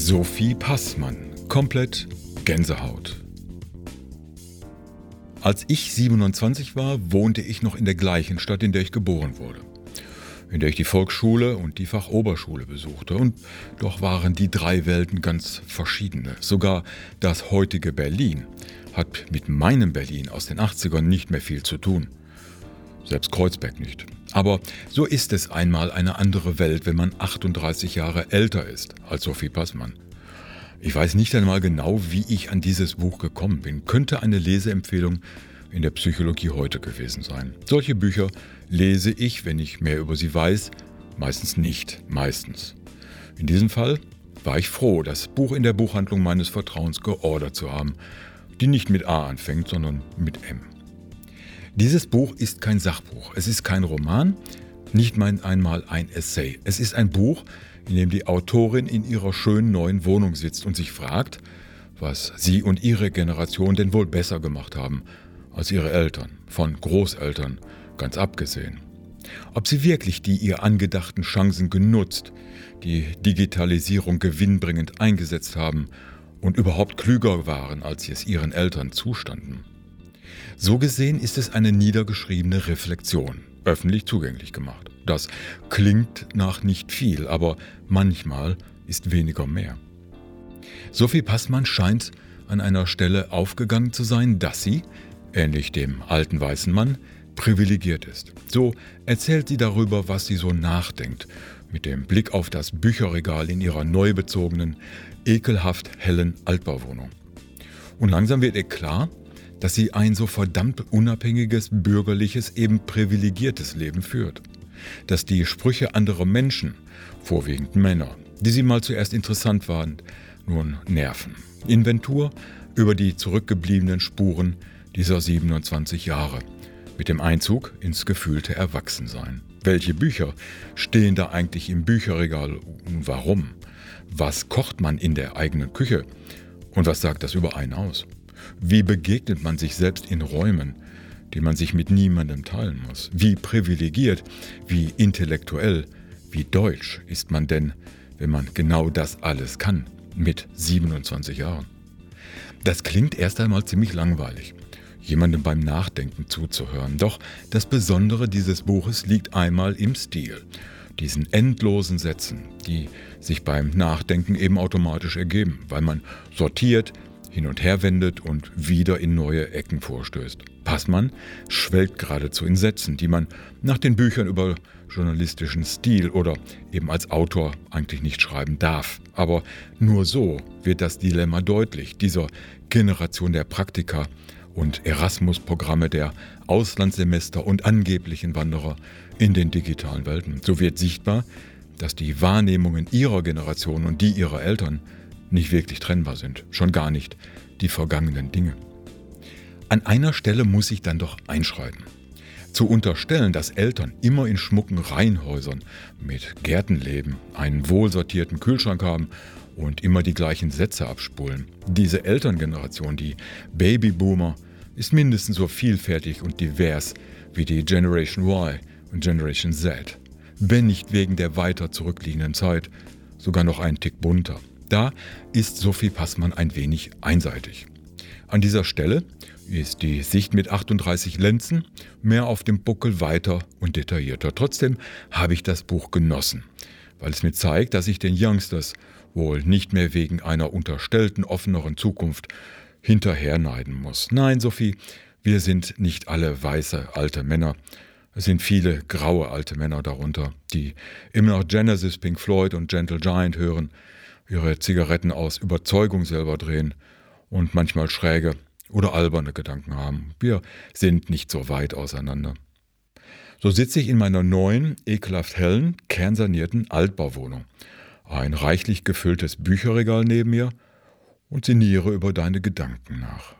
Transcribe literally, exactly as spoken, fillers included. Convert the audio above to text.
Sophie Passmann, komplett Gänsehaut. Als ich siebenundzwanzig war, wohnte ich noch in der gleichen Stadt, in der ich geboren wurde, in der ich die Volksschule und die Fachoberschule besuchte. Und doch waren die drei Welten ganz verschiedene. Sogar das heutige Berlin hat mit meinem Berlin aus den achtzigern nicht mehr viel zu tun. Selbst Kreuzberg nicht. Aber so ist es einmal eine andere Welt, wenn man achtunddreißig Jahre älter ist als Sophie Passmann. Ich weiß nicht einmal genau, wie ich an dieses Buch gekommen bin. Könnte eine Leseempfehlung in der Psychologie heute gewesen sein. Solche Bücher lese ich, wenn ich mehr über sie weiß, meistens nicht, meistens. In diesem Fall war ich froh, das Buch in der Buchhandlung meines Vertrauens geordert zu haben, die nicht mit A anfängt, sondern mit M. Dieses Buch ist kein Sachbuch, es ist kein Roman, nicht mal einmal ein Essay. Es ist ein Buch, in dem die Autorin in ihrer schönen neuen Wohnung sitzt und sich fragt, was sie und ihre Generation denn wohl besser gemacht haben als ihre Eltern, von Großeltern ganz abgesehen. Ob sie wirklich die ihr angedachten Chancen genutzt, die Digitalisierung gewinnbringend eingesetzt haben und überhaupt klüger waren, als sie es ihren Eltern zustanden. So gesehen ist es eine niedergeschriebene Reflexion, öffentlich zugänglich gemacht. Das klingt nach nicht viel, aber manchmal ist weniger mehr. Sophie Passmann scheint an einer Stelle aufgegangen zu sein, dass sie, ähnlich dem alten weißen Mann, privilegiert ist. So erzählt sie darüber, was sie so nachdenkt, mit dem Blick auf das Bücherregal in ihrer neu bezogenen, ekelhaft hellen Altbauwohnung. Und langsam wird ihr klar, dass sie ein so verdammt unabhängiges, bürgerliches, eben privilegiertes Leben führt. Dass die Sprüche anderer Menschen, vorwiegend Männer, die sie mal zuerst interessant waren, nun nerven. Inventur über die zurückgebliebenen Spuren dieser siebenundzwanzig Jahre, mit dem Einzug ins gefühlte Erwachsensein. Welche Bücher stehen da eigentlich im Bücherregal und warum? Was kocht man in der eigenen Küche? Und was sagt das über einen aus? Wie begegnet man sich selbst in Räumen, die man sich mit niemandem teilen muss? Wie privilegiert, wie intellektuell, wie deutsch ist man denn, wenn man genau das alles kann, mit siebenundzwanzig Jahren? Das klingt erst einmal ziemlich langweilig, jemandem beim Nachdenken zuzuhören. Doch das Besondere dieses Buches liegt einmal im Stil, diesen endlosen Sätzen, die sich beim Nachdenken eben automatisch ergeben, weil man sortiert, hin und her wendet und wieder in neue Ecken vorstößt. Passmann schwelgt geradezu in Sätzen, die man nach den Büchern über journalistischen Stil oder eben als Autor eigentlich nicht schreiben darf. Aber nur so wird das Dilemma deutlich, dieser Generation der Praktika und Erasmus-Programme, der Auslandssemester und angeblichen Wanderer in den digitalen Welten. So wird sichtbar, dass die Wahrnehmungen ihrer Generation und die ihrer Eltern nicht wirklich trennbar sind, schon gar nicht die vergangenen Dinge. An einer Stelle muss ich dann doch einschreiten. Zu unterstellen, dass Eltern immer in schmucken Reihenhäusern mit Gärten leben, einen wohlsortierten Kühlschrank haben und immer die gleichen Sätze abspulen. Diese Elterngeneration, die Babyboomer, ist mindestens so vielfältig und divers wie die Generation Y und Generation Z. Wenn nicht wegen der weiter zurückliegenden Zeit, sogar noch einen Tick bunter. Da ist Sophie Passmann ein wenig einseitig. An dieser Stelle ist die Sicht mit achtunddreißig Lenzen mehr auf dem Buckel weiter und detaillierter. Trotzdem habe ich das Buch genossen, weil es mir zeigt, dass ich den Youngsters wohl nicht mehr wegen einer unterstellten offeneren Zukunft hinterherneiden muss. Nein, Sophie, wir sind nicht alle weiße alte Männer. Es sind viele graue alte Männer darunter, die immer noch Genesis, Pink Floyd und Gentle Giant hören, ihre Zigaretten aus Überzeugung selber drehen und manchmal schräge oder alberne Gedanken haben. Wir sind nicht so weit auseinander. So sitze ich in meiner neuen, ekelhaft hellen, kernsanierten Altbauwohnung. Ein reichlich gefülltes Bücherregal neben mir und sinniere über deine Gedanken nach.